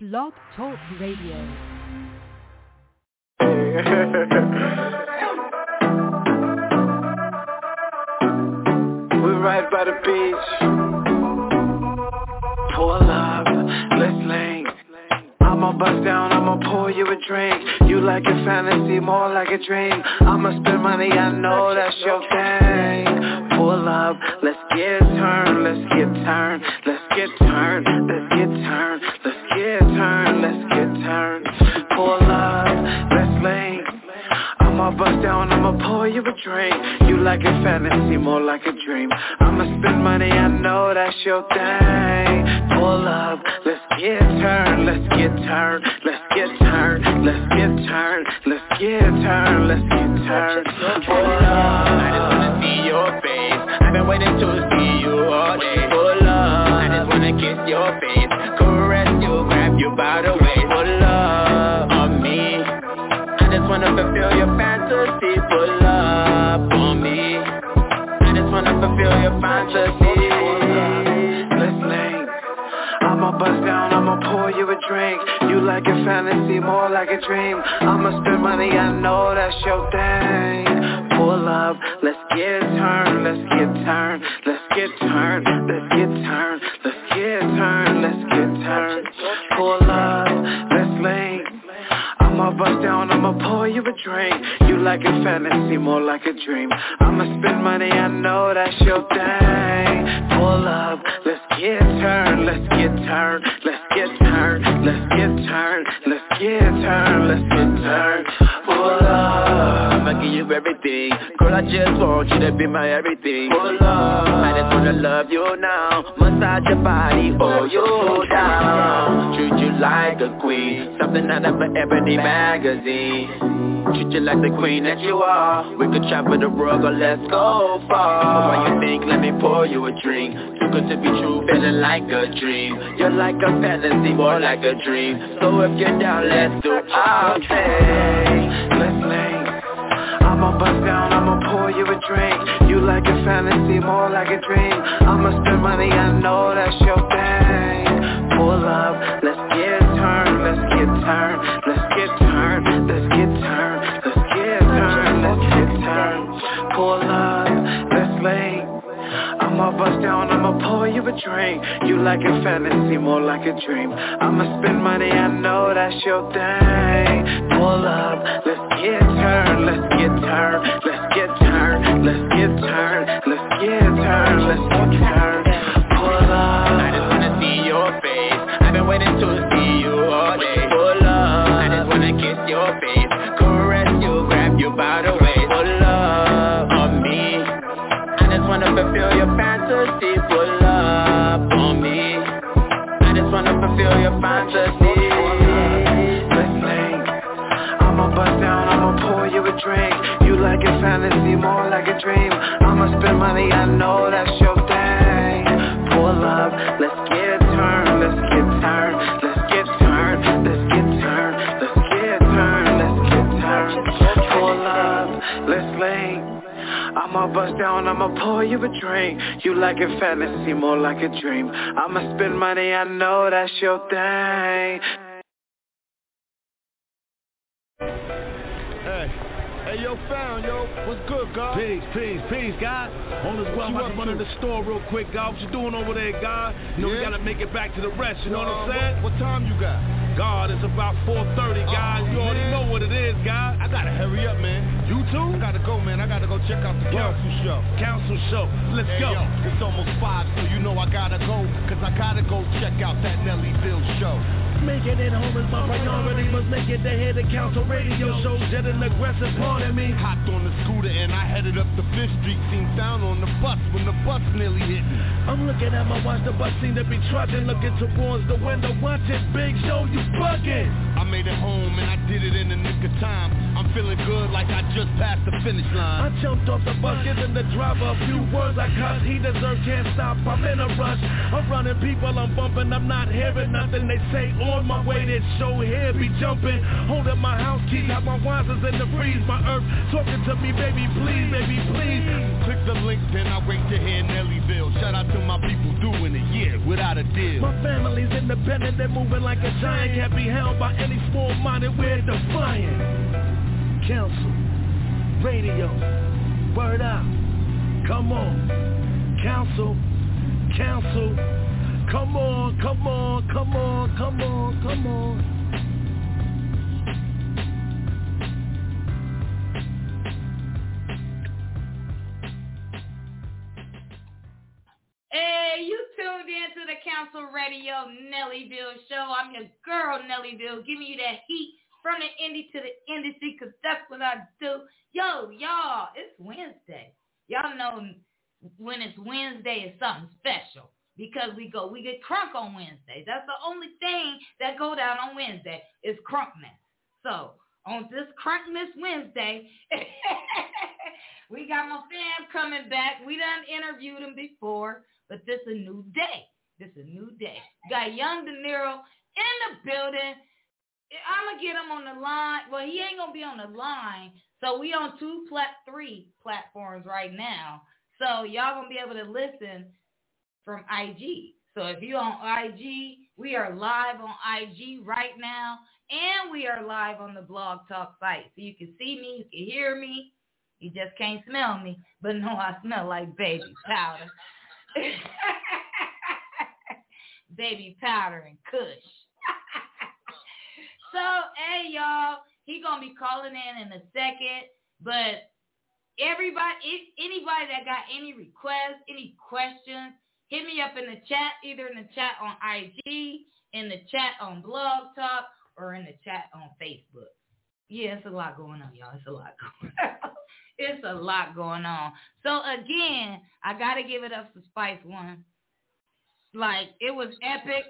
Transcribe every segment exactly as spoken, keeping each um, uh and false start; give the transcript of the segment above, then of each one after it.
Blog Talk Radio. We're right by the beach. Pull up, let's link. I'ma bust down, I'ma pour you a drink. You like a fantasy, more like a dream. I'ma spend money, I know that's your thing. Pull up, let's get turned, let's get turned, let's get turned, let's get turned, let's get turned, let's get turned. Pull up, let's link. I'ma bust down, I'ma pour you a drink. You like a fantasy, more like a dream. I'ma spend money, I know that's your thing. Pull up, let's get turned, let's get turned, let's get turned, let's get turned, let's get turned, let's get turned. Pull up, I just wanna see your face. I've been waiting to see you all day. Pull up, I just wanna kiss your face, caress you, grab you by the waist. Pull up on me. I just wanna fulfill your fantasy. Pull up on me. I just wanna fulfill your fantasy. Let's link. I'ma bust down, I'ma pour you a drink. You like a fantasy, more like a dream. I'ma spend money, I know that's your thing. Pull up, let's get turned, let's get turned, let's get turned, let's get turned, let's get turned, let's get turned. Pull up, let's link. I'ma bust down, I'ma pour you a drink. You like a fantasy, more like a dream. I'ma spend money, I know that's your thing. Pull up, let's get turned, let's get turned, let's get turned, let's get turned, let's get turned, let's get turned. Pull up, I'ma give you everything. Girl, I just want you to be my everything. Pull up, I just wanna love you now. Massage your body, hold you down. Treat you like a queen, something out of an Ebony magazine. Treat you like the queen that you are. We could travel the world, but let's go far. Why you think, let me pour you a drink. Too good to be true, feeling like a dream. You're like a fantasy, more like a dream. So if you're down, let's do our thing. Let's link. I'ma bust down, I'ma pour you a drink. You like a fantasy, more like a dream. I'ma spend money, I know that's your thing. Pull up, let's get turned, let's get turned, let's get turned, let's get turned, let's get turned, let's get turned. Pull up, let's link. I'ma bust down, I'ma pour you a drink. You like a fantasy, more like a dream. I'ma spend money, I know that's your thing. Pull up, let's get turned, let's get turned, let's get turned, let's get turned, let's get turned, let's get turned. Pull up, I just wanna see your face. I've been waiting to see you all day. Pull up, I just wanna kiss your face, caress you, grab you by the waist. Pull up on me. I just wanna fulfill your fantasy. Pull up on me. I just wanna fulfill your fantasy. let's link. I'ma bust down, I'ma pour you a drink. You like a fantasy, more like a dream. I'ma spend money, I know that's your thing. Pull up, let's get turned, let's get turned, let's get turned, let's get turned, let's get turned, let's get turned. Pull up, let's link. I'ma bust down, I'ma pour you a drink. You like a fantasy, more like a dream. I'ma spend money, I know that's your thing. Hey, hey, yo, found, yo, what's good, God? Peace, peace, peace, God. On this well, I'm about to run in the store real quick, God. What you doing over there, God? You know, Yeah? we gotta make it back to the rest, you know Uh, what I'm saying? What, what time you got? God, it's about four thirty, God. Oh, you already man. know what it is, God. I gotta hurry up, man. You too? I gotta go, man. I gotta go check out the Yo. council show. Council show. Let's Hey, go. yo, it's almost five, so you know I gotta go. Cause I gotta go check out that Nellyville show. Making it home is my priority. Must make it to hear the council radio show. Jet an aggressive part of me. Hopped on the scooter and I headed up the Fifth Street. Seen Sound on the bus when the bus nearly hit me. I'm looking at my watch, the bus seem to be trotting. Looking towards the window, watch it, big show, you bugging. I made it home and I did it in the nick of time. I'm feeling good like I just passed the finish line. I jumped off the bus, giving the driver a few words I cussed. He deserved, can't stop, I'm in a rush. I'm running people, I'm bumping, I'm not hearing nothing. They say on my way, that show here be jumping. Holding my house keys, have my wisers in the freeze. My earth talking to me, baby, please, baby, please. Click the link, then I wait to hear Nellyville. Shout out to my people doing it, yeah, without a deal. My family's independent, they're moving like a giant. Can't be held by any small-minded, we're defiant. Council, radio, word out, come on. Council, council, come on, come on, come on, come on, come on. Hey, you tuned in to the Council Radio Nellyville show. I'm your girl, Nellyville, giving you that heat from the indie to the industry, because that's what I do. Yo, y'all, it's Wednesday. Y'all know when it's Wednesday, it's something special, because we go, we get crunk on Wednesday. That's the only thing that go down on Wednesday is crunkness. So, on this crunkness Wednesday, we got my fam coming back. We done interviewed him before, but this is a new day. This is a new day. Got Young De Niro in the building. I'm going to get him on the line. Well, he ain't going to be on the line. So we on two, plat- three platforms right now. So y'all going to be able to listen from I G. So if you on I G, we are live on I G right now. And we are live on the Blog Talk site. So you can see me, you can hear me. You just can't smell me. But no, I smell like baby powder. Baby powder and kush. So, hey, y'all, he going to be calling in in a second, but everybody, if anybody that got any requests, any questions, hit me up in the chat, either in the chat on I G, in the chat on Blog Talk, or in the chat on Facebook. Yeah, it's a lot going on, y'all. It's a lot going on. It's a lot going on. So, again, I got to give it up to Spice One. Like, it was epic.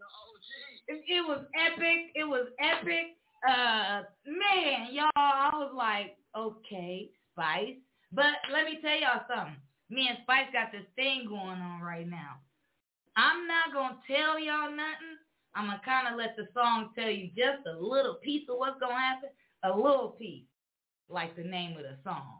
It, it was epic. It was epic. Uh, man, y'all, I was like, okay, Spice. But let me tell y'all something. Me and Spice got this thing going on right now. I'm not going to tell y'all nothing. I'm going to kind of let the song tell you just a little piece of what's going to happen. A little piece, like the name of the song.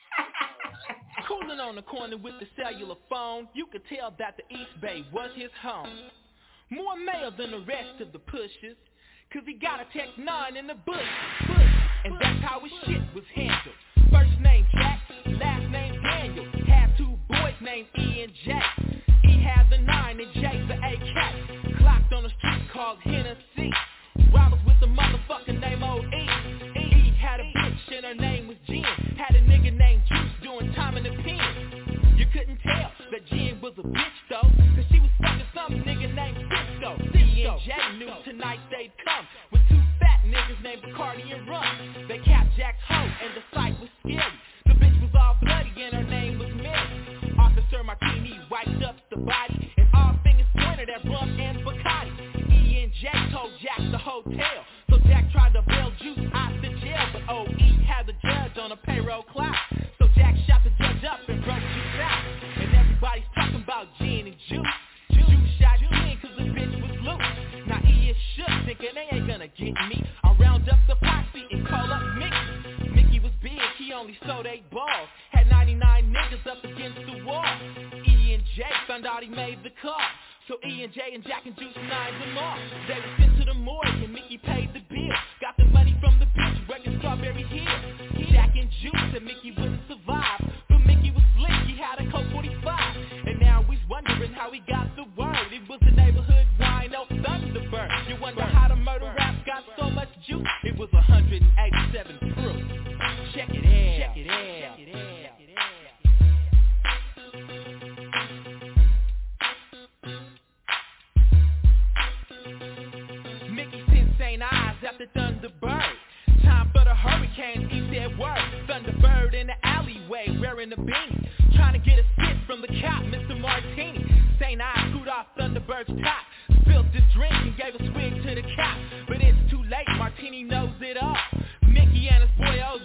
Cooling on the corner with the cellular phone, you could tell that the East Bay was his home. More male than the rest of the pushers, cause he got a Tech nine in the bush, bush. And that's how his shit was handled. First name Jack, last name Daniel. Had two boys named E and J. E had the nine and J the A K. Clocked on a street called Hennessy. I was with a motherfucker named O E. E had a bitch and her name was Jen. Had a nigga named Juice doing time in the pen. You couldn't tell that Jen was a bitch though, cause she was fucking some nigga named Cisco. E and J knew tonight they'd come with two fat niggas named Bacardi and Rum. They capped Jack's hoe and the sight was scary. The bitch was all bloody and her name was Mary. Officer Martini wiped up the body and all fingers pointed at Rum and Bacardi. E and J told Jack the hotel, so Jack tried to bail Juice out the jail, but O E had the judge on a payroll clock. So Jack shot the judge up and broke Juice out. And everybody's talking about Jen and Juice. Juice shot Jen cause the bitch was loose. Now E is shook, thinking they ain't gonna get me. I'll round up the posse and call up Mickey. Mickey was big, he only sold eight balls. Had ninety-nine niggas up against the wall. E and J found out he made the call. So E and J and Jack and Juice lined them off. They were sent to the morgue and Mickey paid the bill. Got the money from the bitch working Strawberry Hill. Jack and Juice said Mickey wouldn't survive, but Mickey was slick, he had a Colt forty-five. And now he's wondering how he got the word. It was the neighborhood wino Thunderbird. You wonder how the murder rap got so much juice. It was one hundred eighty-seven proof. Check it out. Check it out. Check it out. Eyes after Thunderbird. Time for the hurricane, he said word. Thunderbird in the alleyway, wearing a beanie, trying to get a sip from the cop, Mister Martini. Saint Eyes screwed off Thunderbird's top, spilled his drink and gave a swig to the cop. But it's too late, Martini knows it all. Mickey and his boy O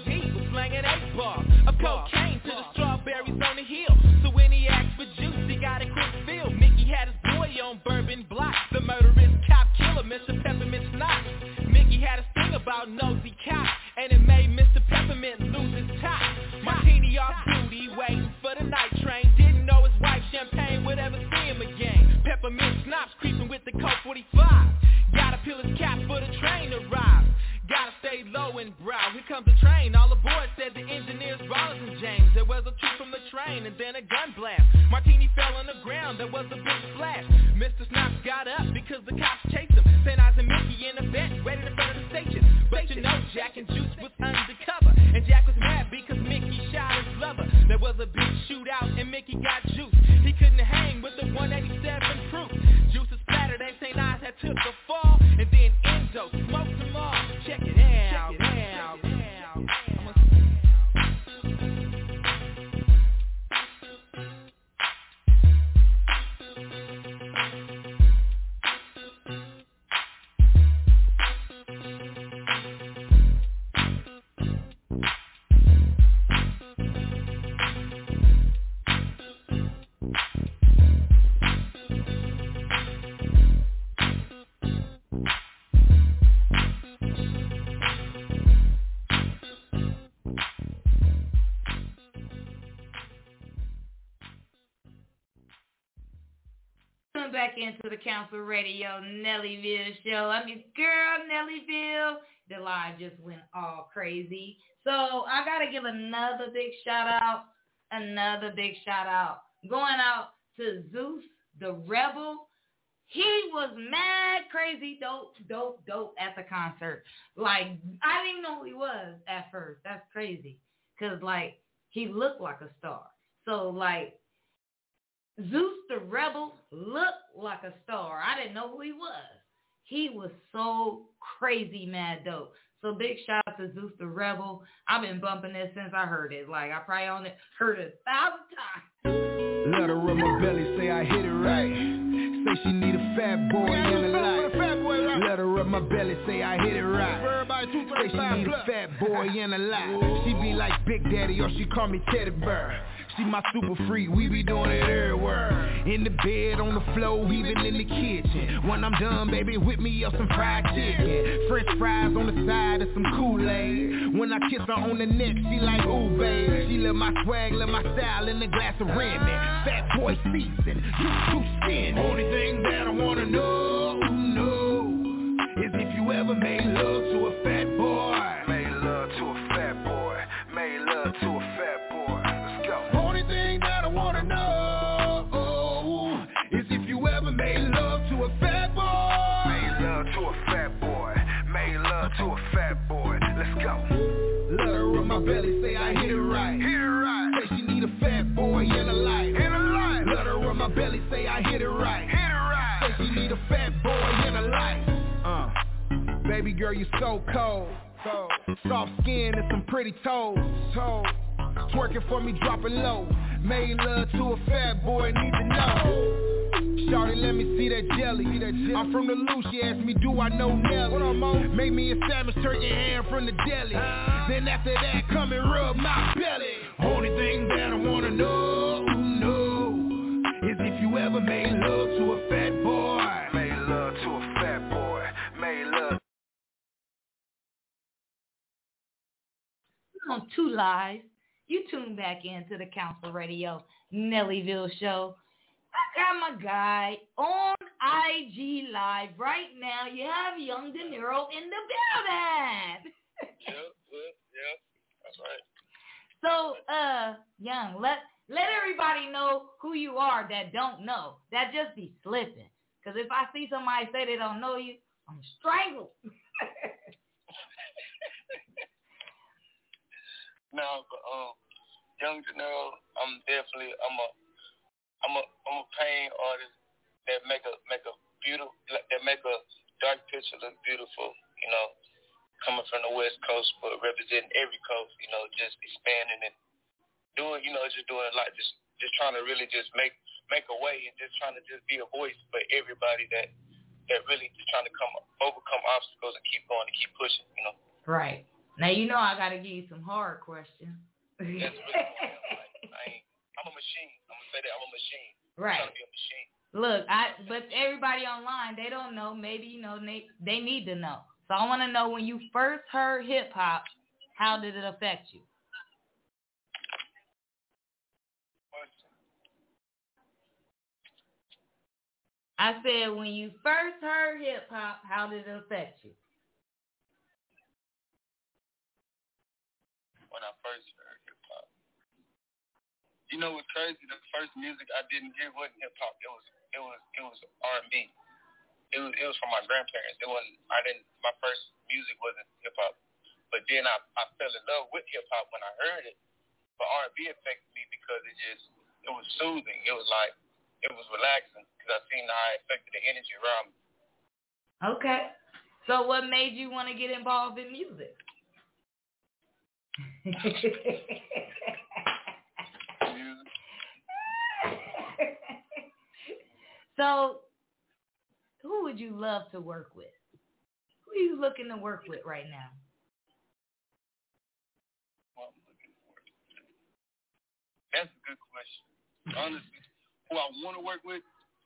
about nosy cops, and it made Mister Peppermint lose his top. Martini off duty, waiting for the night train. Didn't know his wife Champagne would ever see him again. Peppermint schnapps creeping with the Colt forty-five. Gotta peel his cap for the train to arrive. Gotta stay low and brow. Here comes the train. All aboard said the engineers, Rollins and James. There was a troop from the train and then a gun blast. Martini fell on the ground. There was a big splash. Mister Snaps got up because the cops chased him. Saint Eyes and Mickey in the vet, waiting in front of the station. But you know Jack and Juice was undercover, and Jack was mad because Mickey shot his lover. There was a big shootout and Mickey got juice. He couldn't hang with the one eighty-seven proof. Juice is splattered and Saint Eyes had took a fall, and then Enzo smoked them all. Check it out, check it out, check it out. Back into the Council Radio Nellyville show. I'm your girl, Nellyville. The line just went all crazy. So I got to give another big shout out, another big shout out. Going out to Zeus, the Rebel. He was mad, crazy, dope, dope, dope at the concert. Like, I didn't even know who he was at first. That's crazy. Because, like, he looked like a star. So, like, Zeus the Rebel looked like a star. I didn't know who he was. He was so crazy mad dope. So big shout out to Zeus the Rebel. I've been bumping this since I heard it. Like, I probably only heard it a thousand times. Let her rub my belly, say I hit it right. Say she need a fat boy in the life. Let her rub my belly, say I hit it right. Say she need a fat boy in the life. She be like Big Daddy or she call me Teddy Bear. She my super freak, we be doing it everywhere. In the bed, on the floor, even in the kitchen. When I'm done, baby, whip me up some fried chicken. French fries on the side of some Kool-Aid. When I kiss her on the neck, she like, ooh, babe. She love my swag, love my style, in a glass of Remy. Fat boy season, you too skin. Only thing that I wanna know, know, is if you ever made love to a fat boy. Made love to a fat boy. Made love to a fat boy. Let's go. Only thing that I wanna know is if you ever made love to a fat boy. Made love to a fat boy. Made love to a fat boy. Let's go. Let her rub my belly, say I hit it right. Hit it right. Say she need a fat boy in her life. In her life. Let her rub my belly, say I hit it right. Hit it right. Say she need a fat boy in her life. Uh, baby girl, you so cold. Cold. Soft skin and some pretty toes. Toes. Twerking for me, dropping low. Made love to a fat boy, need to know. Shawty, let me see that jelly. See that jelly. I'm from the loose, she asked me, do I know Nelly? What up, Mo? Make me a sandwich, turkey ham from the deli. Uh, then after that, come and rub my belly. Only thing that I wanna know, know, is if you ever made love to a fat boy. Made love to a fat boy. Made love. On Two Lives, you tune back into the Council Radio Nellyville show. I got my guy on I G Live right now. You have Young De Niro in the building. Yep, yep, yep, that's right. So, uh, Young, let let everybody know who you are that don't know. That just be slipping. Because if I see somebody say they don't know you, I'm strangled. No, but um, Young De Niro, I'm definitely I'm a I'm a I'm a pain artist that make a make a beautiful that make a dark picture look beautiful. You know, coming from the West Coast, but representing every coast. You know, just expanding and doing. You know, just doing a lot. Just just trying to really just make make a way and just trying to just be a voice for everybody that that really just trying to come overcome obstacles and keep going and keep pushing. You know. Right. Now, you know I got to give you some hard questions. That's really like, I ain't, I'm a machine. I'm going to say that. I'm a machine. Right. I'm trying to be a machine. Look, I but everybody online, they don't know. Maybe, you know, they, they need to know. So I want to know, when you first heard hip hop, how did it affect you? I said, when you first heard hip hop, how did it affect you? When I first heard hip hop, you know what's crazy? The first music I didn't hear wasn't hip hop. It was it was it was R and B. It was it was from my grandparents. It wasn't. I didn't. My first music wasn't hip hop. But then I I fell in love with hip hop when I heard it. But R and B affected me because it just it was soothing. It was like it was relaxing because I seen how it affected the energy around me. Okay. So what made you want to get involved in music? So, who would you love to work with? Who are you looking to work with right now? Well, I'm looking for it. That's a good question. Honestly, who I want to work with,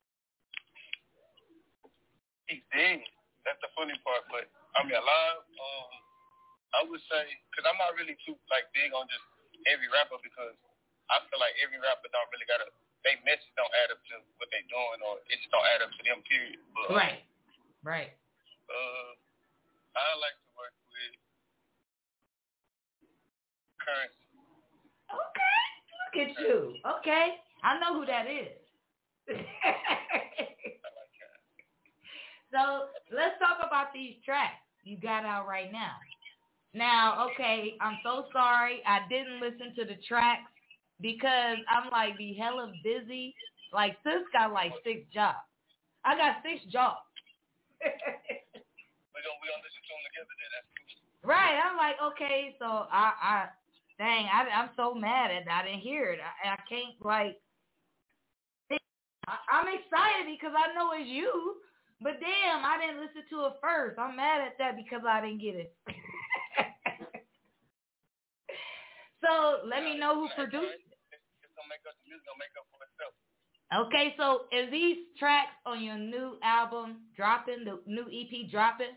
he's dead. That's the funny part. But I mean, alive. Um, I would say, because I'm not really too like big on just every rapper, because I feel like every rapper don't really gotta. They message don't add up to what they doing, or it just don't add up to them, period. But, right, right. Uh, I like to work with Currency. Okay, look at you. Okay, I know who that is. I like Currency. So let's talk about these tracks you got out right now. Now, okay, I'm so sorry I didn't listen to the tracks, because I'm like be hella busy. Like, sis got like six jobs. I got six jobs. We're gonna we gonna listen to them together then. That's cool. Right. I'm like, okay, so I, I dang, I, I'm so mad at I didn't hear it. I, I can't like. I, I'm excited because I know it's you, but damn, I didn't listen to it first. I'm mad at that because I didn't get it. So let me know who produced it. It's gonna make up the music, gonna make up for itself. Okay, so is these tracks on your new album dropping, the new E P dropping?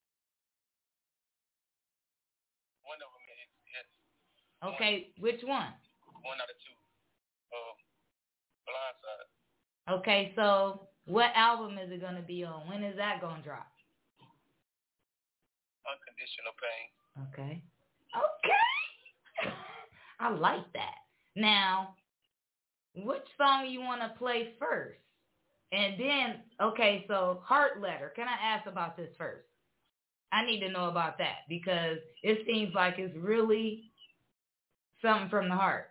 One of them is, yes. Okay, one. Which one? One out of two. Uh, Blindside. Okay, so what album is it going to be on? When is that going to drop? Unconditional Pain. Okay. Okay. I like that. Now, which song you want to play first? And then, okay, so Heart Letter. Can I ask about this first? I need to know about that because it seems like it's really something from the heart.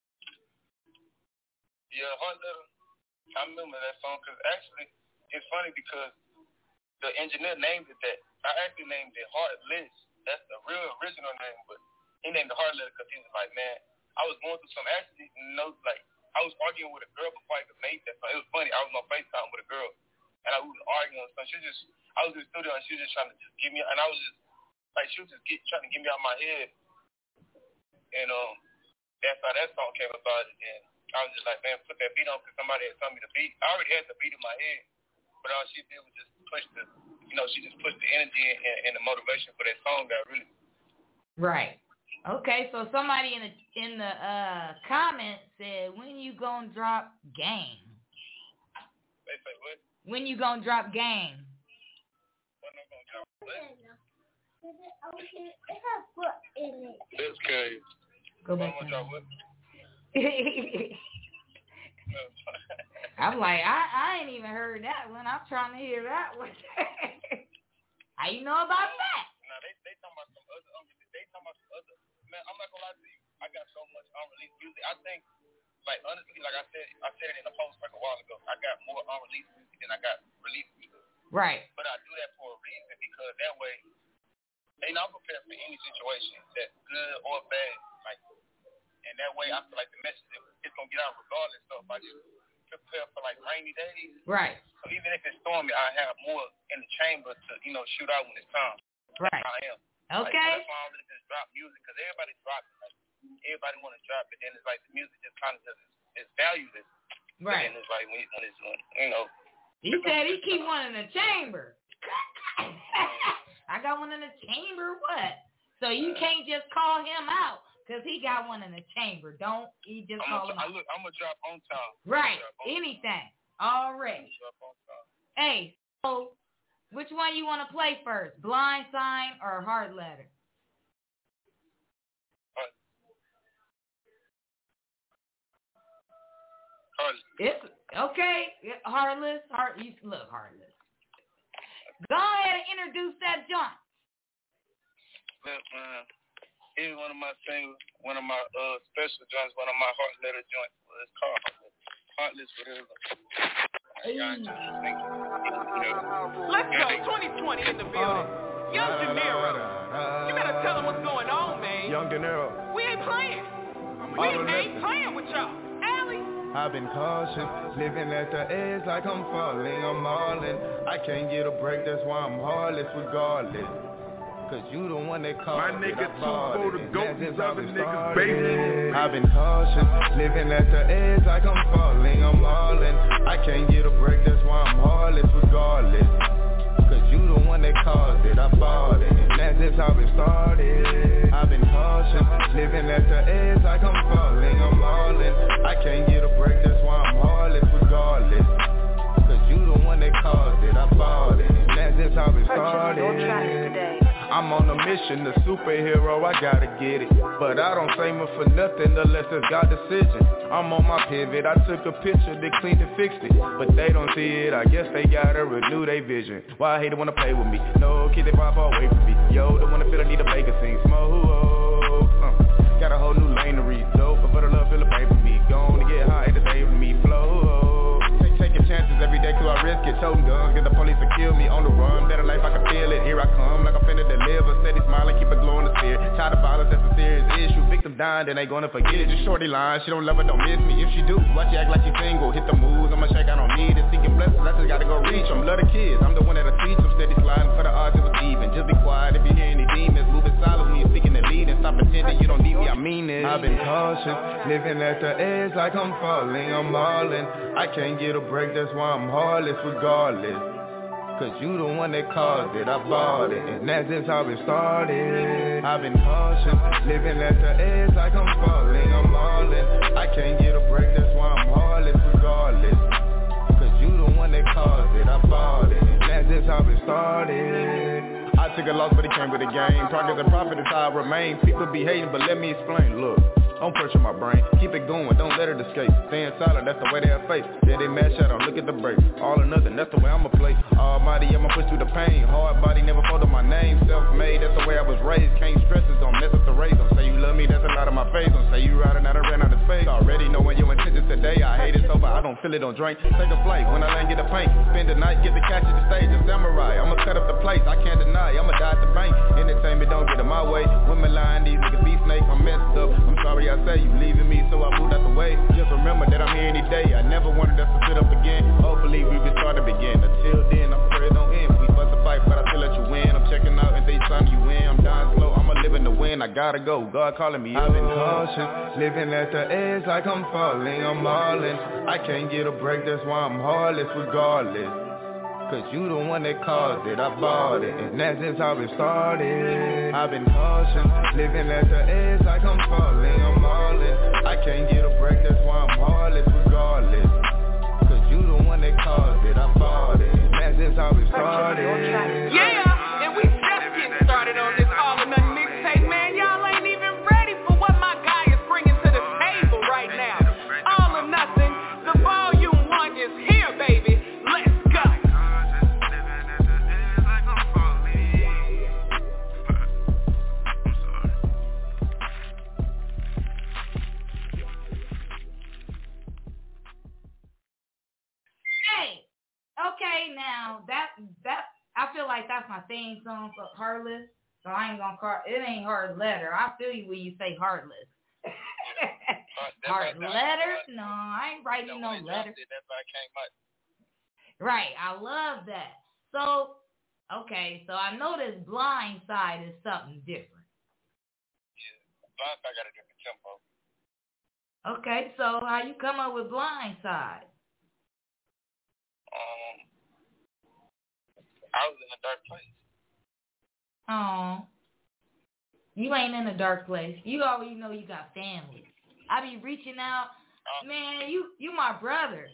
Yeah, Heart Letter. I remember that song because actually it's funny because the engineer named it that. I actually named it Heartless. That's the real original name, but he named it Heart Letter because he was like, man, I was going through some actually, you know, like I was arguing with a girl before I even made that song. It was funny. I was on FaceTime with a girl, and I was arguing and stuff. She was just, I was in the studio, and she was just trying to just give me, and I was just like, she was just get, trying to get me out of my head, and um, that's how that song came about. And I was just like, man, put that beat on because somebody had told me the beat. I already had the beat in my head, but all she did was just push the, you know, she just pushed the energy and, and the motivation for that song got really. Right. Okay, so somebody in the in the uh, comments said, when you gonna drop Game? They say what? When you gonna drop Game? When I'm gonna drop what? That's crazy. Go back. I'm gonna drop what? I'm like, I, I ain't even heard that one. I'm trying to hear that one. How you know about that? Nah, they they talking about some other. Um, they talking about some other. Man, I'm not gonna lie to you. I got so much unreleased music. I think, like honestly, like I said, I said it in a post like a while ago. I got more unreleased music than I got released music. Right. But I do that for a reason because that way, they not prepared for any situation, that's good or bad. Like, and that way, I feel like the message is gonna get out regardless. So if I just prepare for like rainy days, right. So even if it's stormy, I have more in the chamber to you know shoot out when it's time. Right. That's how I am. Okay. Like, that's why I don't really just drop music because everybody drops it. Like, everybody want to drop it, then it's like the music just kind of just it's valueless. Right. And it's like when, when it's you know. He said he keep one in the chamber. I got one in the chamber. What? So you can't just call him out because he got one in the chamber. Don't you just I'm call a, him out. I look, I'm going to drop on time. Right. On Anything. Already. Hey, so which one you want to play first? Blind Sign or Hard Letter? Heartless. It's okay. Heartless. Heart. You look Heartless. Go ahead and introduce that joint. Look, man, here's one of my singles, one of my uh, special joints, one of my Heart Letter joints. Well, it's called Heartless. Whatever. Let's go. twenty twenty in the building. Uh, Young De Niro. You better tell them what's going on, man. Young De Niro. We ain't playing. We ain't playing with y'all. Allie. I've been cautious, living at the edge like I'm falling, I'm all in. I can't get a break, that's why I'm heartless regardless. Cause you the one that caused My nigga it, too for the goat, these other niggas baby. I've been cautious, living at the edge like I'm falling, I'm all in. I can't get a break, that's why I'm heartless regardless. Cause you the one that caused it, I bought it, and that's just how it started. I've been cautious, living at the edge like I'm falling, I'm all in. I can't get a break, that's why I'm heartless regardless. Cause you the one that caused it, I bought it, and that's just how it started. I'm on a mission, the superhero, I gotta get it. But I don't say me for nothing unless it's God's decision. I'm on my pivot, I took a picture, they cleaned and fixed it. But they don't see it, I guess they gotta renew their vision. Why I hate it wanna play with me, no kid, they far away from me. Yo, the one that feel I need a bacon sing, smoke, uh, got a whole new lane to read, dope, but for the love feel a pay for me. Gonna get high to save me, flow, take, taking chances every day cause I risk it. Toting guns, get the police to kill me on the run, better life I can feel it. Here I come like I'm finna deliver, steady smiling, keep it glowing the spirit. Child of violence, that's a serious issue. Victim dying, then they gonna forget it. Just shorty line, she don't love it, don't miss me. If she do, watch she act like she single. Hit the moves, I'ma shake, I don't need it. Seeking blessings, I just gotta go reach them. Love the kids, I'm the one that'll teach them. Steady sliding for the odds, it was even. Just be quiet if you hear any demons. Moving silent when you're seeking the lead. And stop pretending you don't need me, I mean it. I've been cautious, living at the edge like I'm falling, I'm all in. I can't get a break, that's why I'm heartless regardless. Cause you the one that caused it, I bought it, and that's just how it started. I've been cautious, living at the edge like I'm falling, I'm all in. I can't get a break, that's why I'm heartless regardless. Cause you the one that caused it, I bought it, and that's just how it started. I took a loss but it came with the game. Progress and profit is how I remain. People be hating but let me explain, look. Don't pressure my brain, keep it going, don't let it escape. Staying silent, that's the way they'll face. Yeah, they mad shut, don't look at the brakes. All or nothing, that's the way I'ma play. Almighty, I'ma push through the pain. Hard body, never folded my name. Self-made, that's the way I was raised. Can't stress it, don't mess up the race. Don't say you love me, that's a lot of my face. Don't say you riding out, I ran out of space. Already knowing your intentions today. I hate it so, but I don't feel it, don't drink. Take a flight, when I land, get a paint. Spend the night, get the catch at the stage. A samurai, I'ma cut up the place. I can't deny, I'ma die at the bank. Entertainment, don't get in my way. Women lying, these niggas be snake. I'm messed up, I'm sorry I say you leaving me, so I moved out the way. Just remember that I'm here any day. I never wanted us to sit up again. Hopefully we can start to begin. Until then, I'm afraid it don't end. We fuss a fight, but I still let you win. I'm checking out and they sign you in. I'm dying slow, I'ma live in the wind. I gotta go, God calling me. I've been cautious, living at the edge like I'm falling, I'm all in. I can't get a break, that's why I'm heartless regardless. Cause you the one that caused it, I bought it, and that's just how it started. I've been cautious, living at the edge like I'm falling, I'm all in. I can't get a break, that's why I'm heartless regardless. Cause you the one that caused it, I bought it, and that's just how it started. Yeah, and we just getting started on this all or nothing mixtape, man. Y'all ain't even ready for what my guy is bringing to the table right now. All or nothing, the volume one is here, baby. Let's go. Okay, now that that I feel like that's my theme song for Heartless, so I ain't gonna call it ain't Hard Letter. I feel you when you say Heartless. Hard Letter? No, I ain't writing no letter. Right, I love that. So, okay, so I know this Blind Side is something different. Yeah, Blind Side got a different tempo. Okay, so how you come up with Blind Side? Um, I was in a dark place. Oh, you ain't in a dark place. You already know you got family. I be reaching out. Man, you you my brother.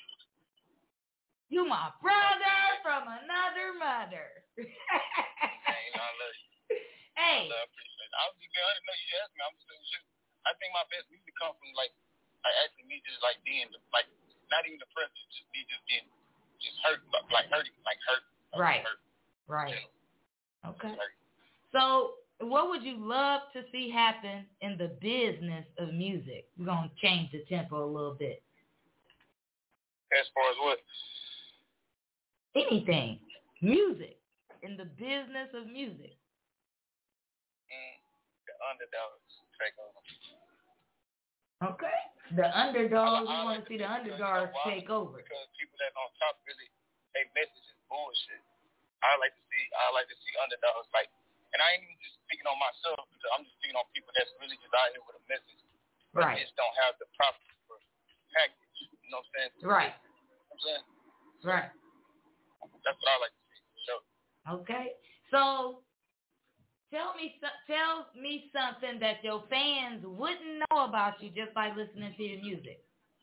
You my brother from another mother. Hey, you know, I love you. Hey. I appreciate it. I was just I didn't know you asked me. I'm just saying shit. I think my best music comes from like, like actually me just like being like not even depressed, just me just being just hurt, like hurting, like hurt. Right. Hurt. Right. Yeah. Okay. So, what would you love to see happen in the business of music? We're gonna change the tempo a little bit. As far as what? Anything. Music. In the business of music. Mm, the underdogs take over. Okay. The underdogs, I, I we want like to see the underdogs take over. Because people that on top really, they message is bullshit. I like to see, I like to see underdogs like, and I ain't even just speaking on myself because I'm just speaking on people that's really just out here with a message. But Right. just don't have the proper package. You know what I'm saying? Right. You know what I'm saying? Right. That's what I like to see. Sure. Okay. So tell me tell me something that your fans wouldn't know about you just by listening to your music.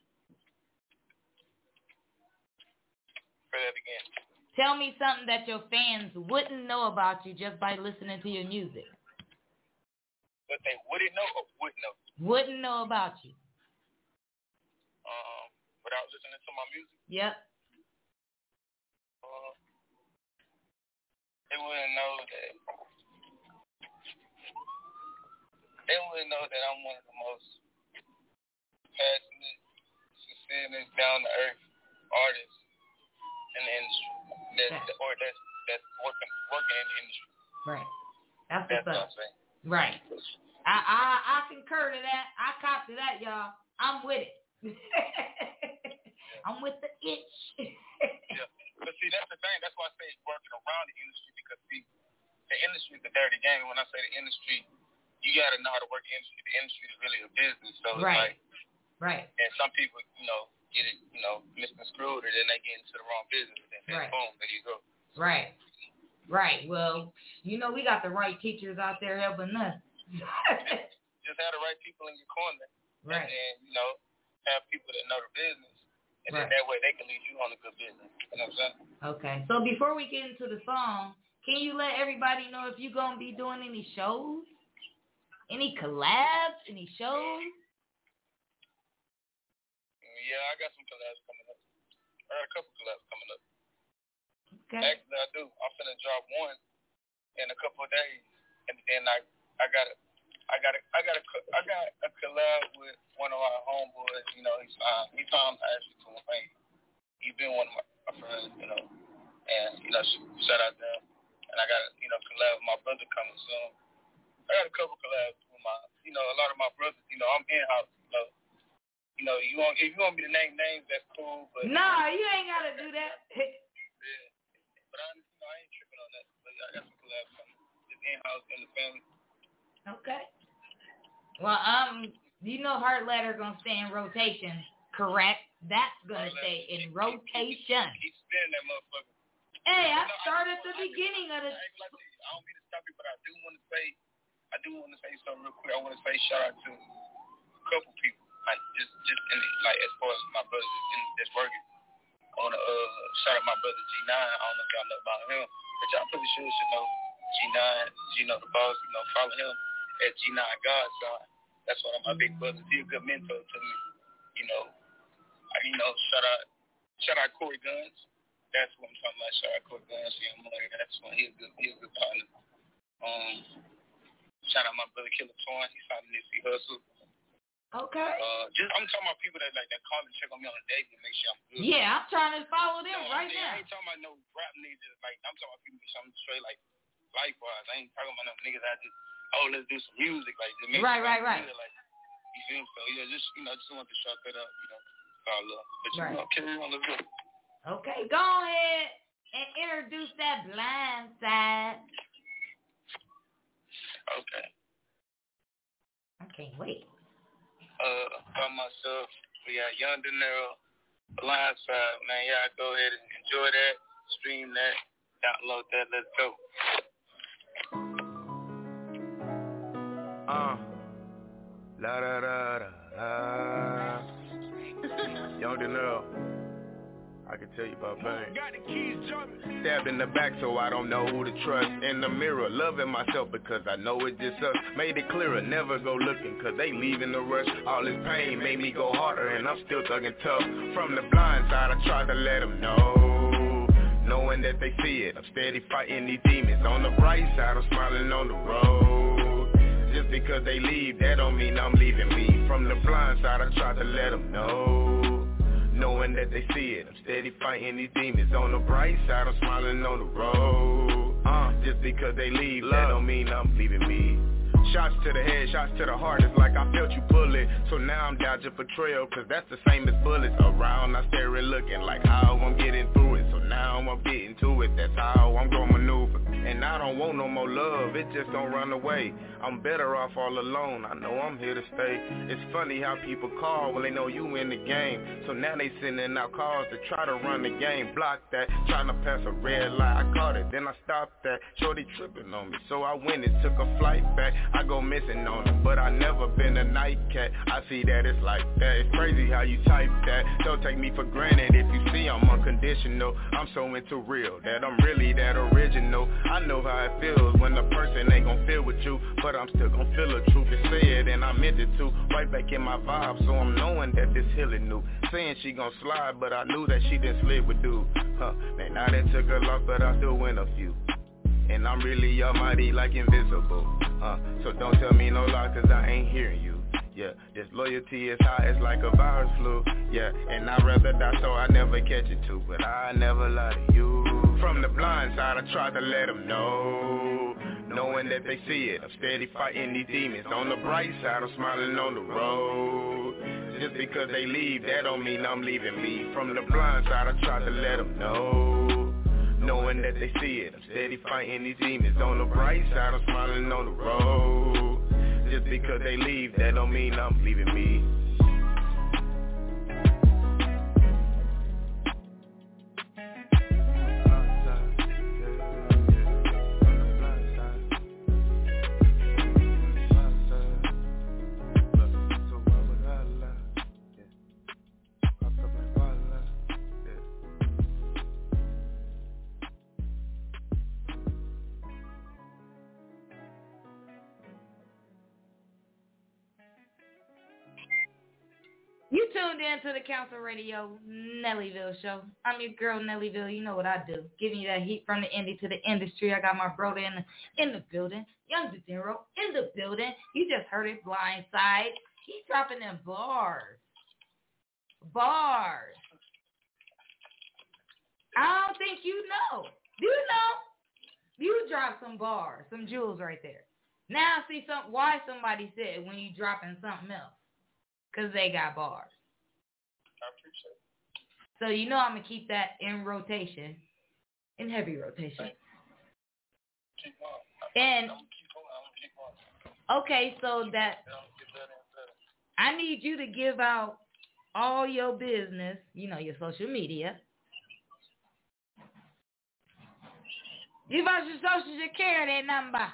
Say that again. Tell me something that your fans wouldn't know about you just by listening to your music. But they wouldn't know or would know? Wouldn't know about you. Um, without listening to my music? Yep. Uh, they wouldn't know that. They wouldn't know that I'm one of the most passionate, sincere, down-to-earth artists in the industry. That's, yeah. Or that's, that's working working in the industry. Right. That's, that's what I'm saying. Right. I, I I concur to that. I cop to that, y'all. I'm with it. I'm with the itch. Yeah. But see, that's the thing. That's why I say working around the industry because, see, the industry is a dirty game. When I say the industry, you got to know how to work the industry. The industry is really a business. So it's right. like, right. And some people, you know, get it, you know, misconstrued, and then they get into the wrong business, and then right. boom, there you go. Right. Right. Well, you know, we got the right teachers out there helping us. Just have the right people in your corner. Right. And then, you know, have people that know the business, and right. then that way they can lead you on a good business. You know what I'm saying? Okay. So before we get into the song, can you let everybody know if you're going to be doing any shows? Any collabs? Any shows? Yeah, I got some collabs coming up. I got a couple collabs coming up. Okay. Actually, I do. I'm finna drop one in a couple of days, and then I, I got a, I got a, I got a, I got a collab with one of our homeboys. You know, he's uh, he signed actually to Wayne. He's been one of my, my friends, you know, and you know, shout out to him. And I got a, you know, collab with my brother coming soon. I got a couple collabs with my, you know, a lot of my brothers. You know, I'm in house. You know. You know, you want if you want me to name names, that's cool. But nah, you ain't gotta do that. Yeah, but I, you know, I ain't tripping on that. But I got some collabs coming, just in house in the family. Okay. Well, um, you know, Heart Letter gonna stay in rotation, correct? That's gonna stay in keep, rotation. Keep, keep spinning that motherfucker. Hey, I you know, started I, the I, beginning I, of the. I, I, I don't mean to stop you, but I do want to say, I do want to say something real quick. I want to say shout out to a couple people. Like just, just in the, like as far as my brothers in that's working, I wanna uh shout out my brother G nine. I don't know if y'all know about him, but y'all pretty sure should know G nine. Gino the boss, you know, follow him at G nine Godson. That's one of my big brothers. He's a good mentor to me. You know, I, you know, shout out, shout out Corey Guns. That's what I'm talking about. Shout out Corey Guns. Yeah, I'm like, that's one. He's a good, he's a good partner. Um, shout out my brother Killer Torn. He's signed Nipsey Hussle. Okay. Uh, just I'm talking about people that like that call and check on me on a daily and make sure I'm good. Yeah, I'm trying to follow them you know, right I, now. I ain't talking about no rap niggas. Like I'm talking about people something straight like life wise. I ain't talking about no niggas that just oh let's do some music like just make right, right, right. Good, like you feel me? So yeah, just you know, just want to shout that up. You know, all love. But you right. know, carry on, let's go. Okay, go ahead and introduce that blind side. Okay. I can't wait. Uh, by myself, we got Young De Niro, Blind Side, man. Y'all go ahead and enjoy that, stream that, download that. Let's go. Uh, la da da da da. Young Denell, I can tell you about pain. Stabbed in the back so I don't know who to trust. In the mirror, loving myself because I know it just sucks. Made it clearer, never go looking cause they leave in the rush. All this pain made me go harder and I'm still thugging tough. From the blind side I tried to let them know, knowing that they see it. I'm steady fighting these demons. On the bright side I'm smiling on the road. Just because they leave, that don't mean I'm leaving me. From the blind side I tried to let them know, knowing that they see it. I'm steady fighting these demons. On the bright side I'm smiling on the road. Uh, just because they leave, that don't mean I'm leaving me. Shots to the head, shots to the heart, it's like I felt you pull it. So now I'm dodging betrayal, cause that's the same as bullets. Around I stare and looking like how I'm getting through it. So now I'm getting to it, that's how I'm gonna maneuver. And I don't want no more love, it just don't run away. I'm better off all alone, I know I'm here to stay. It's funny how people call when they know you in the game. So now they sending out calls to try to run the game. Block that, trying to pass a red light, I caught it, then I stopped that. Shorty tripping on me, so I went and took a flight back. I go missing on them, but I never been a night cat. I see that it's like that, it's crazy how you type that. Don't take me for granted if you see I'm unconditional. I'm so into real, that I'm really that original. I know how it feels when the person ain't gon' feel with you, but I'm still gon' feel the truth and say it, and I meant it to. Right back in my vibe, so I'm knowing that this healing new. Saying she gon' slide, but I knew that she didn't slid with dude. Huh, man, I done took a loss, but I still win a few. And I'm really almighty like invisible. Uh, so don't tell me no lie, cause I ain't hearing you. Yeah, this loyalty is high, it's like a virus flu. Yeah, and I'd rather die so I never catch it too, but I never lie to you. From the blind side I tried to let them know, knowing that they see it. I'm steady fighting these demons. On the bright side I'm smiling on the road. Just because they leave, that don't mean I'm leaving me. From the blind side I tried to let them know, knowing that they see it. I'm steady fighting these demons. On the bright side I'm smiling on the road. Just because they leave, that don't mean I'm leaving me. You tuned in to the Council Radio Nellyville show. I'm your girl Nellyville. You know what I do. Giving you that heat from the indie to the industry. I got my brother in the, in the building. Young De Niro in the building. You just heard it, Blindside. He's dropping them bars. Bars. I don't think you know. Do you know? You dropped some bars, some jewels right there. Now see some why somebody said when you dropping something else. Because they got bars. I appreciate it. So you know I'm going to keep that in rotation, in heavy rotation. Keep on. And, I'm keep on. I'm keep on. okay, so that, I need you to give out all your business, you know, your social media. Give out your social security number.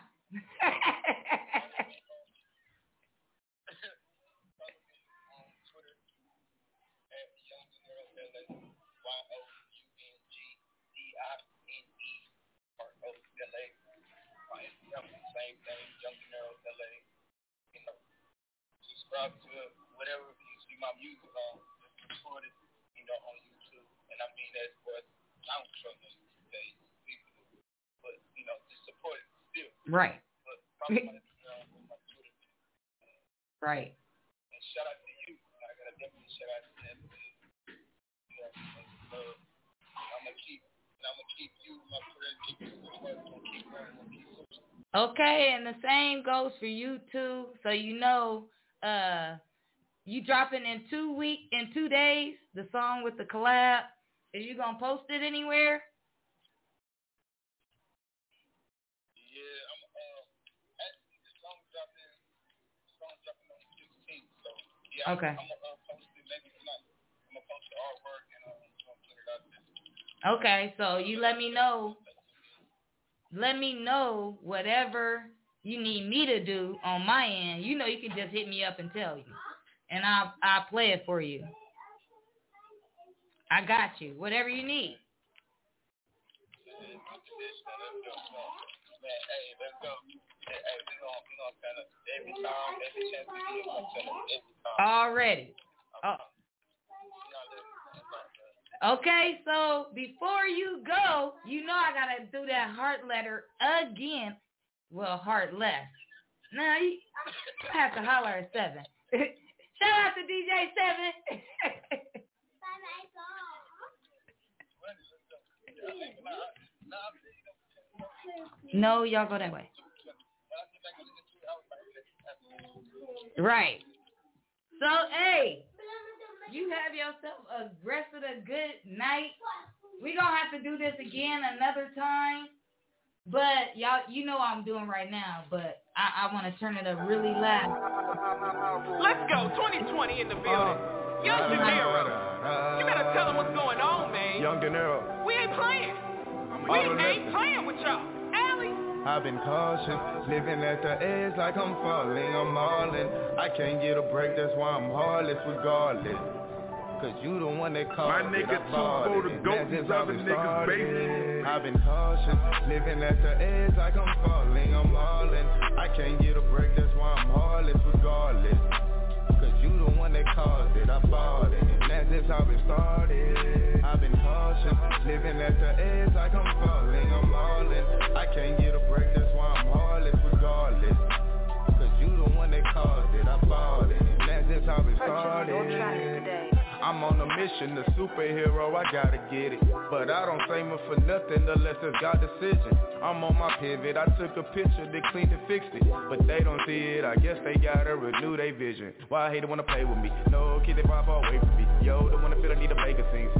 Same thing, Young De Niro L A. You know, subscribe to it, whatever you see my music on, just support it, you know, on YouTube. And I mean that for sound trucking today, people. But you know, just support it still. Right. But probably my, uh, my Twitter. Right. And shout out to you. I gotta definitely shout out to that. You know, uh, I'm gonna keep, I'm gonna keep you, my Twitter, keep you, I'm gonna keep going, I'm gonna keep social. Okay, and the same goes for you too. So you know, uh, you dropping in two week in two days the song with the collab. Are you gonna post it anywhere? Yeah, I'm. Uh, actually, the song dropping, the song dropping on the sixteenth. So yeah, okay. I'm, I'm gonna uh, post it maybe tonight. I'm gonna post the artwork and uh, I'm gonna put it out there. Okay, so you let me know. Let me know whatever you need me to do on my end, you know you can just hit me up and tell you. And I'll, I'll play it for you. I got you. Whatever you need. Already. Oh. Okay, so before you go, you know I gotta do that heart letter again. Well, heart less. Now you I have to holler at seven. Shout out to D J Seven. No, y'all go that way. Right. So, hey, you have yourself a rest of a good night. We gonna have to do this again another time. But y'all, you know what I'm doing right now. But I, I want to turn it up really loud. Let's go. twenty twenty in the building. Uh, Young De Niro. You better tell them what's going on, man. Young De Niro. We ain't playing. We ain't playing with y'all. Allie. I've been cautious, living at the edge like I'm falling, I'm all in. I can't get a break, that's why I'm heartless regardless. Cause you the one that caused My nigga too for the goat, these other niggas baby. I've been cautious, living at the edge like I'm falling, I'm all in. I can't get a break, that's why I'm heartless regardless. Cause you the one that caused it, I bought it, and that's just how it started. I've been cautious, living at the edge like I'm falling, I'm all in. I can't get a break, that's why I'm heartless regardless. Cause you the one that caused it, I bought it, and that's just how it started. I'm on a mission, a superhero, I gotta get it. But I don't say me for nothing unless it's God's decision. I'm on my pivot, I took a picture, they cleaned and fixed it. But they don't see it, I guess they gotta renew their vision. Why I hate it wanna play with me? No, kid, they far away from me. Yo, the one that feel I need a bacon scene.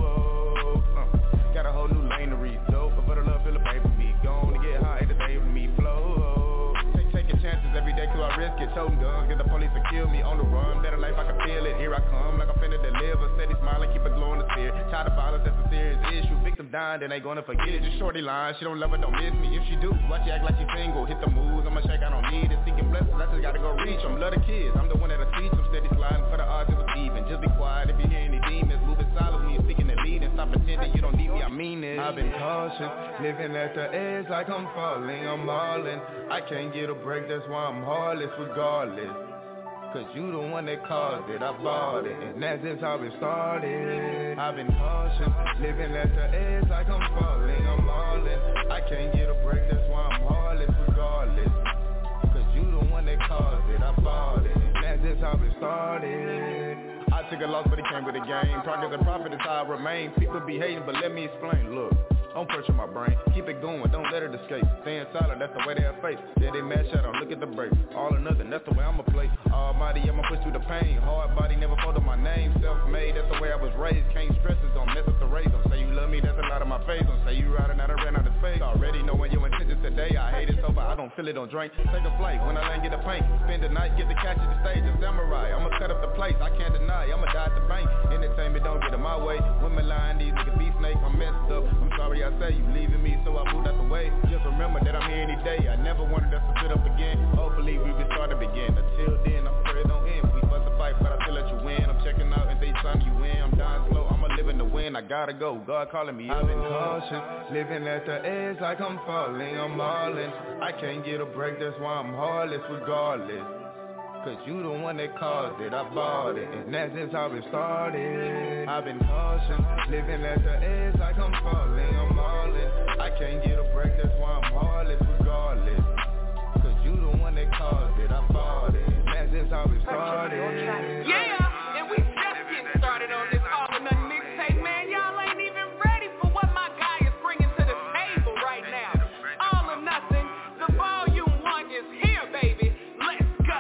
Smoke, uh, got a whole new lane to read. Dope, but for the love, feel a pay for me. Gone to get high, the day with me. Flow, take, taking chances every day, cause I risk it. Choking guns, get the police to kill me. On the run, better life, I can feel it. Here I come, like I'm finna deliver. Steady smiling, keep it glowing the spirit. Child of violence, that's a serious issue. Victim dying, then they gonna forget it. Just shorty line, she don't love it, don't miss me. If she do, watch you act like she single. Hit the moves, I'ma shake, I don't need it. Seeking blessings, I just gotta go reach them. Love the kids, I'm the one that'll teach them. Steady sliding for the odds, it was even. Just be quiet if you hear any demons. Moving silent when you're seeking the lead. And stop pretending you don't need me, I mean it. I've been cautious, living at the edge like I'm falling, I'm all in. I can't get a break, that's why I'm heartless regardless. Cause you the one that caused it, I bought it, and that's just how it started. I've been cautious, living at the edge like I'm falling, I'm all in. I can't get a break, that's why I'm heartless regardless. Cause you the one that caused it, I bought it, and that's just how it started. I took a loss but it came with the game. Target and profit is how I remain. People be hating but let me explain, look. Don't pressure my brain, keep it going, don't let it escape. Staying silent, that's the way they have faith. Yeah, they mad shut on, look at the break. All or nothing, that's the way I'ma play. Almighty, I'ma push through the pain. Hard body, never folded my name. Self-made, that's the way I was raised. Can't stress it, don't mess up the race. Don't say you love me, that's a lot of my face. Don't say you riding out, I ran out of space. Already knowing your intentions today. I hate it so but I don't feel it, don't drink. Take a flight, when I land, get a paint. Spend the night, get the catch at the stage. A samurai, I'ma cut up the place. I can't deny, I'ma die at the bank. Entertainment don't get in my way. Women lying, these niggas be snake. I'm messed up, I'm sorry I say you leaving me, so I moved out the way. Just remember that I'm here any day. I never wanted us to split up again. Hopefully we can start up again. Until then, I'm afraid it don't end. We fuss a fight, but I still let you win. I'm checking out and they sign you in. I'm dying slow, I'ma live in the wind. I gotta go, God calling me. I've been cautious, living at the edge like I'm falling, I'm all in. I can't get a break, that's why I'm heartless regardless. Cause you the one that caused it, I bought it, and that's just how it started. I've been cautious, living at the edge like I'm falling, I'm all in. I can't get a break, that's why I'm heartless regardless. Cause you the one that caused it, I bought it, and that's just how it started. Yeah, and we just getting started on this all or nothing mixtape, man. Y'all ain't even ready for what my guy is bringing to the table right now. All or nothing, the volume one is here, baby. Let's go.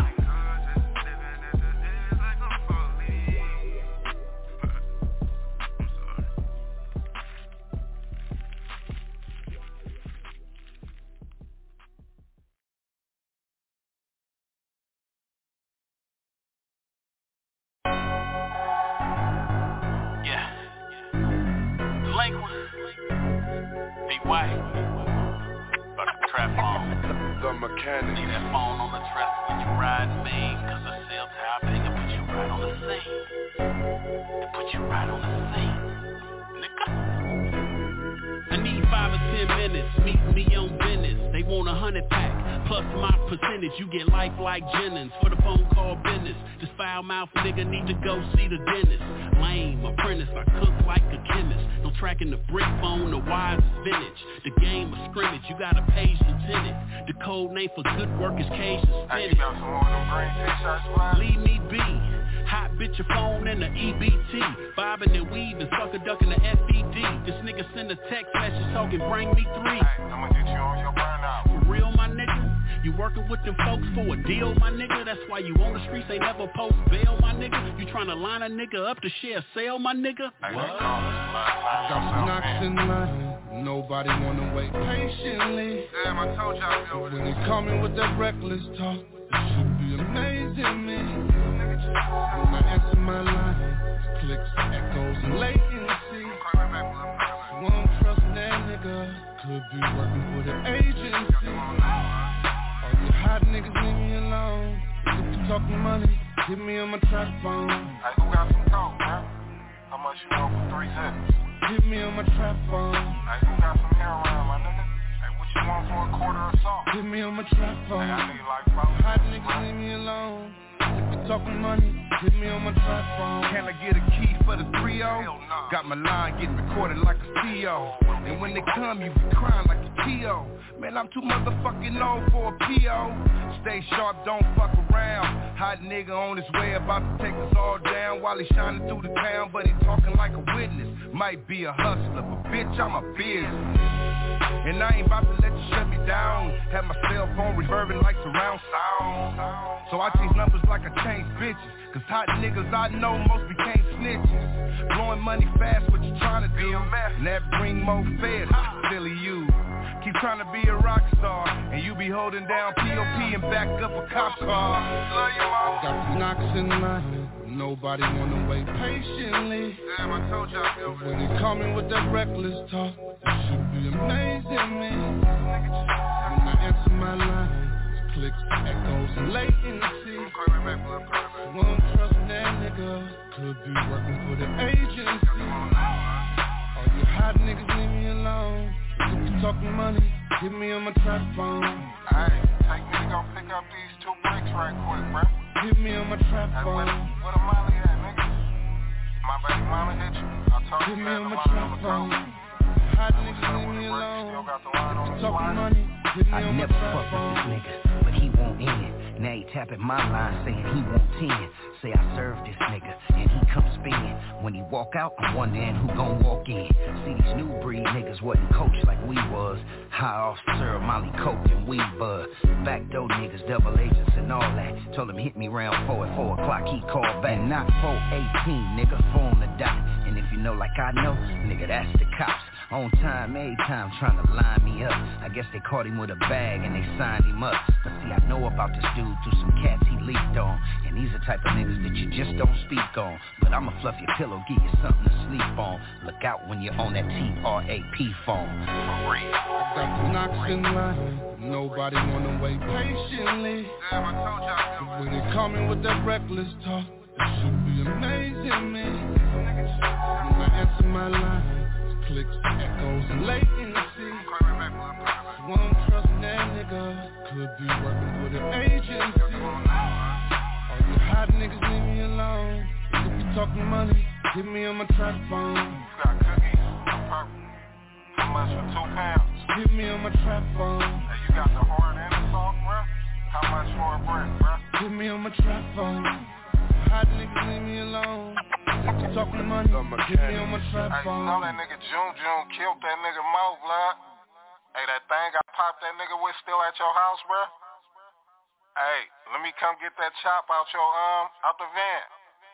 Be white, but trap on. The mechanic. Leave that phone on the dresser when you riding me, cause a cell tower bang and put you right on the scene. And put you right on the scene, nigga. I need five or ten minutes, meet me on business. They want a hundred pack, plus my percentage. You get life like Jennings for the phone call business. This foul mouth nigga need to go see the dentist. Lame apprentice, I cook like a chemist. No tracking the brick phone, the wires is vintage. The game of scrimmage, you got a page lieutenant. The code name for good work is Cajun spinach. Hey, you got some more of them green t-shirts, man? Leave me be. Hot bitch your phone and the E B T. Bobbing and weaving, sucker ducking the F E D. This nigga send a text message talking bring me three. Hey, I'ma get you on your burnout. For real, my nigga? You working with them folks for a deal, my nigga? That's why you on the streets, they never post bail, my nigga? You tryna line a nigga up to share a sale, my nigga? Hey, what? Got some knocks in line. Nobody wanna wait patiently. Damn, I told you I'd go with it. When they coming with that reckless talk, it should be amazing, man. When I answer my line, clicks, echoes, and latency. Won't trust that nigga. Could be working for the agency. All you hot niggas leave me alone. If you talking money, hit me on my track phone. Hey, who got some coke, man? How much you want for three cents? Hit me on my trap phone. Hey, who got some heroin, my nigga? Hey, what you want for a quarter of salt? Hit me on my trap phone. Hey, I need like five. Hot niggas leave me alone. If you talking money, hit me on my trap phone. Can I get a key for the three oh? No. Got my line getting recorded like a C O. And when they come, you be crying like a T O. Man, I'm too motherfucking old for a P O. Stay sharp, don't fuck around. Hot nigga on his way, about to take us all down while he shining through the town, but he talking like a witness. Might be a hustler, but bitch, I'm a business. And I ain't about to let you shut me down. Have my cell phone reverbing like surround sound. So I change numbers like I change bitches. Cause hot niggas I know most became snitches. Blowing money fast, what you trying to do? And that bring more feds, silly you. Keep trying to be a rock star, and you be holding down P O P and back up a cop car. Got some knocks in line, nobody wanna wait patiently. Damn, I told y'all I'd when they coming with that reckless talk, it should be amazing, man. When I answer my line, clicks, echoes, and latency. Won't trust that nigga. Could be working for the agency. All you hot niggas leave me alone. If you talking money, hit me on my trap phone. Hey, take me to go pick up these two bricks right quick, bro. Hit me on my trap phone. Hey, where the molly at, nigga? My baby mama hit you. I told hit you me on my trap phone. Hot niggas leave me alone. If you talking money, hit me I on my trap phone. I never fuck with this nigga, but he won't in. Now he tapping my line saying he want ten. Say I serve this nigga and he come spin. When he walk out, I'm wondering who gon' walk in. See these new breed niggas wasn't coached like we was. High off syrup, Molly Coke and weed bud. Backdoor niggas, double agents and all that. Told him hit me round four at four o'clock, he called back. Not four eighteen, nigga, four on the dot. And if you know like I know, nigga, that's the cops. On time, every time, trying to line me up. I guess they caught him with a bag and they signed him up. But see, I know about this dude through some cats he leaked on. And these are type of niggas that you just don't speak on. But I'ma fluff your pillow, give you something to sleep on. Look out when you're on that T R A P phone. For real. Got the knocks in line, nobody wanna wait patiently. Damn, I told y'all. When they coming with that reckless talk, it should be amazing, man. When I answer my line, clicks, echoes, and latency. Won't trust that nigga. Could be working for the agency. All you hot niggas leave me alone. If you talking money, hit me on my trap phone. You got cookies, purple. How much for two pounds? Hit me on my trap phone. Hey, you got the hard and the soft, bruh? How much for a brick, bruh? Hit me on my trap phone. Hot niggas leave me alone. If you talking money, hit me on my trap phone. Hey, you know that nigga June June killed that nigga Mo, blood. Hey, that thing I popped that nigga with still at your house, bruh? Hey, let me come get that chop out your, um, out the van.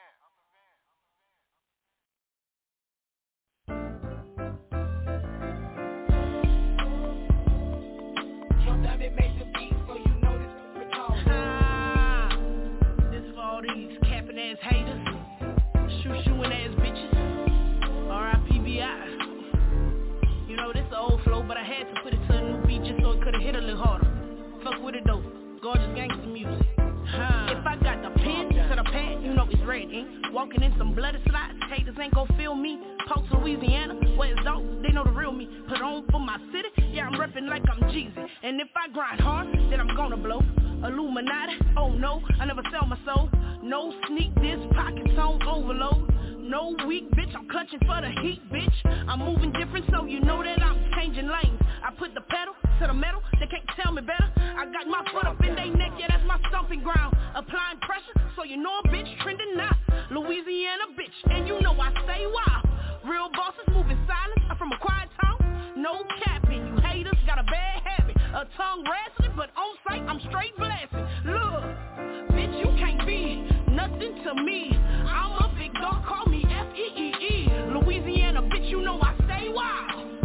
It makes a beat, so you know this is ah, this is for all these capping ass haters, shoo shooing ass bitches, R I P B I. You know this is the old flow, but I had to put it to a new beat just so it could've hit a little harder. Fuck gorgeous gangster music. Huh. If I got the pen to the pad, you know it's ready. Walking in some bloody slides, haters ain't gon' feel me. Post Louisiana, where it's dope, they know the real me. Put on for my city, yeah, I'm reppin' like I'm Jeezy. And if I grind hard, then I'm gonna blow. Illuminati, oh no, I never sell my soul. No sneak this, pockets on overload. No weak, bitch, I'm clutching for the heat, bitch. I'm moving different, so you know that I'm changing lanes. I put the pedal to the metal, they can't tell me better. I got my foot up in they neck, yeah, that's my stomping ground. Applying pressure, so you know a bitch trending now. Louisiana, bitch, and you know I stay wild. Real bosses moving silent, I'm from a quiet town. No capping, you haters got a bad habit. A tongue wrestling, but on sight, I'm straight blasting. Look, bitch, you can't be nothing to me. I'm a big dog, call me F E E E. Louisiana, bitch, you know I stay wild.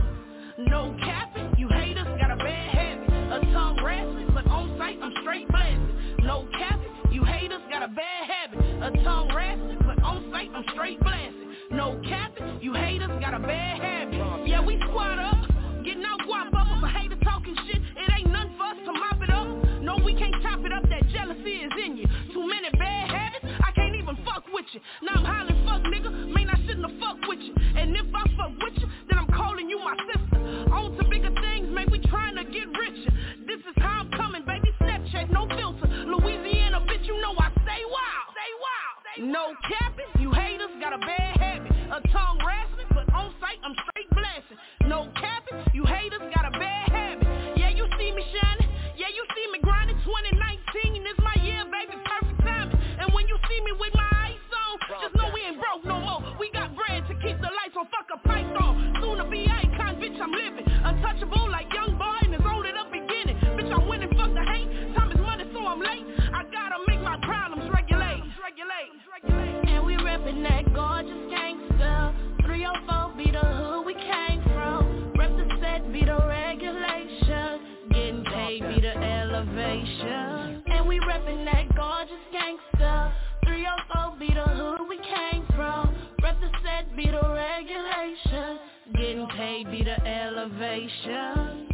No capping, you haters got a bad habit. A tongue wrestling, but on sight, I'm straight blasting. No capping, you haters got a bad habit. A tongue wrestling, but on sight, I'm straight blasting. No capping, you haters got a bad habit. Yeah, we squad up, getting out guap up. If a hater talking shit, it ain't nothing for us to mop it up. No, we can't top it up, that jealousy is in you. Too many bad habits, I can't even fuck with you. Now I'm hollering fuck nigga, man I shouldn't have fucked with you. And if I fuck with you, then I'm calling you my sister. On to bigger things, man, we trying to get richer. This is how I'm coming, baby, Snapchat, no filter. Louisiana, bitch, you know I stay wild. Stay wild. Stay wild. No capping, you haters got a bad habit. A tongue wrestling, but on sight, I'm straight blasting. No capping, you haters got a bad habit. Yeah, you see me shining. Yeah, you see me grinding. Twenty nineteen is my year, baby, perfect timing. And when you see me with my ice on, just know we ain't broke no more. We got bread to keep the lights on, fuck a python. Soon to be icon, bitch, I'm living. Untouchable like young boy in his rolled up beginning. Bitch, I'm winning, fuck the hate. Time is money, so I'm late. I gotta make my problems regulate. Regulate. Regulate. And we reppin' that gorgeous gangsta. three oh four be the hood we came from. Rep the set, be the regulation. Getting paid, be the elevation. And we reppin' that gorgeous gangsta. three oh four be the hood we came from. Rep the set, be the regulation. Getting paid, be the elevation.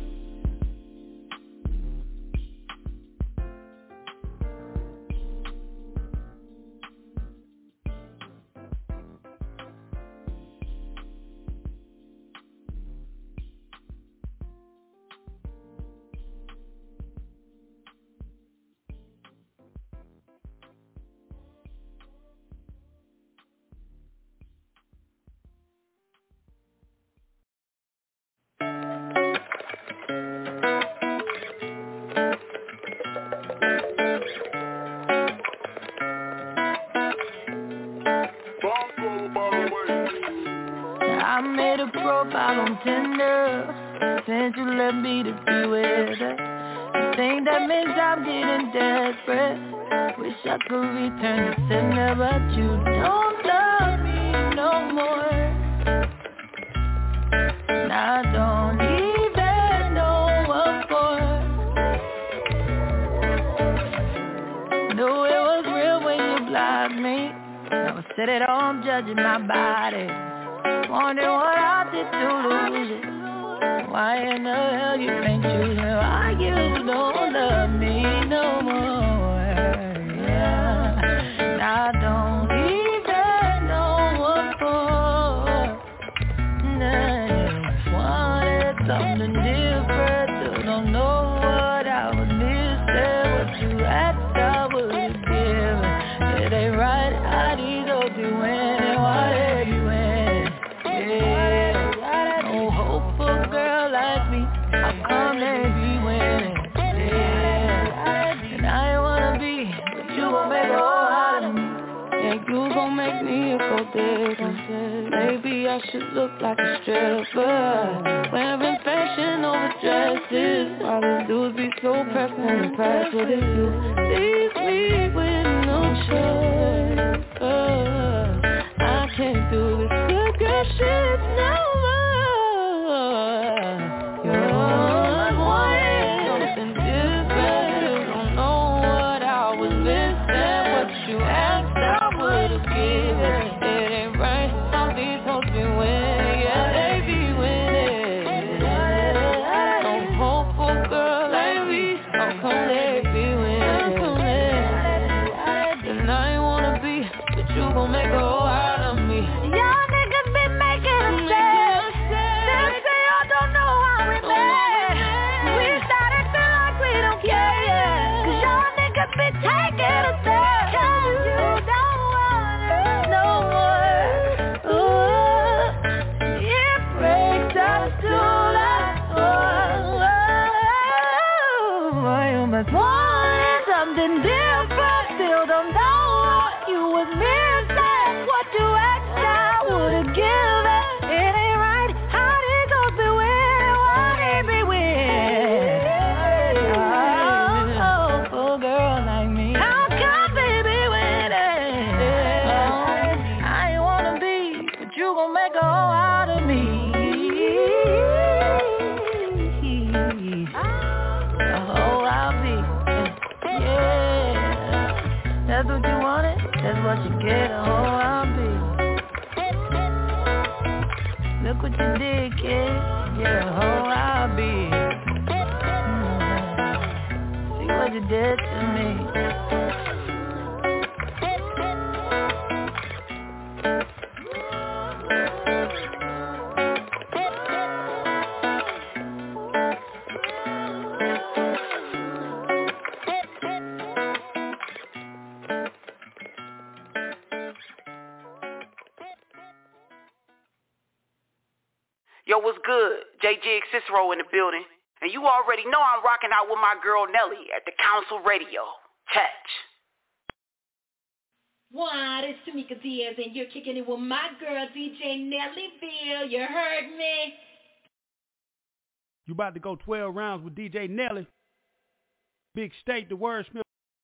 I made a profile on Tinder, since you left me to be with her. The thing that means I'm getting desperate. Wish I could return to sender, but you don't love me no more. And I don't even know what for. Knew it was real when you blocked me. Now I sit at home judging my body. Wondering what I did to lose it. Why in the hell you think you know why you don't love me no more? Yeah, and I don't even know what for. Nah, just wanted something different. Still don't know what I was missing. What you asked I would have given. It ain't right how these hoes be winning. Why they be winning? Yeah, no hope for a girl like me. How come they be winning? Yeah, and I ain't wanna be, but you gon' make a whole out of me. Yeah, you gon' make me a gold digger. Maybe I should look like a stripper, wearing fashion over dresses. All these dudes be so pressed and impressed with it. You leave me with no choice. Uh, I can't do this good girl shit no more. You're wanting something different. You don't know what I was missing. What you asked I would've given. It ain't right how these hoes be winning. Yeah, they be winning. No hope for a girl like me. How come they be much wanted something different. Still don't know what you was missing. What you asked, I would've given. It ain't right how it goes be with what it be with. Oh, oh, for a girl like me, how come baby with it? Oh, I ain't wanna be, but you gon' make a whole out of me. That's what you wanted, that's what you get, oh I'll be. Look what you did, kid, yeah, oh I'll be. Mm-hmm. See what you did to me. Yo, what's good? J J Cicero in the building. And you already know I'm rocking out with my girl Nelly at the Council Radio. Catch. What? It's Tamika Diaz, and you're kicking it with my girl, D J Nellyville. You heard me? You about to go twelve rounds with D J Nelly. Big State, the wordsmith.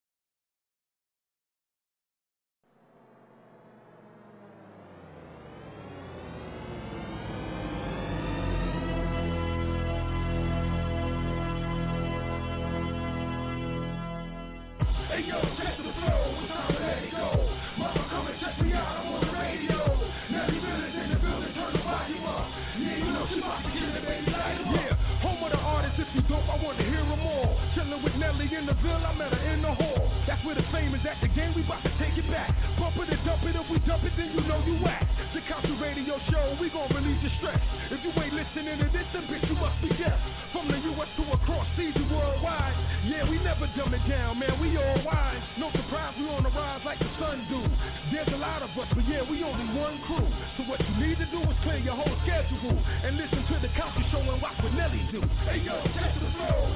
Hey yo, check the flow, it's time to let it go. Mama, come and check me out, I'm on the radio. Nelly Village in the building, turn the volume up. Yeah, you know she about to get it, baby, light 'em up. Yeah, home of the artists, if you dope, I want to hear them all. Chillin' with Nelly in the Ville, I met her in the hall. That's where the fame is at, the game, we about to take it back. Bump it and dump it, if we dump it, then you know you whack. The Council Radio Show, we gon' relieve your stress. If you ain't listening to this, then bitch, you must be deaf. From the U S to across seas and worldwide. Yeah, we never dumb it down, man, we all wise. No surprise, we on the rise like the sun do. There's a lot of us, but yeah, we only one crew. So what you need to do is clear your whole schedule and listen to the Council Show and watch what Nelly do. Hey yo, check the flow.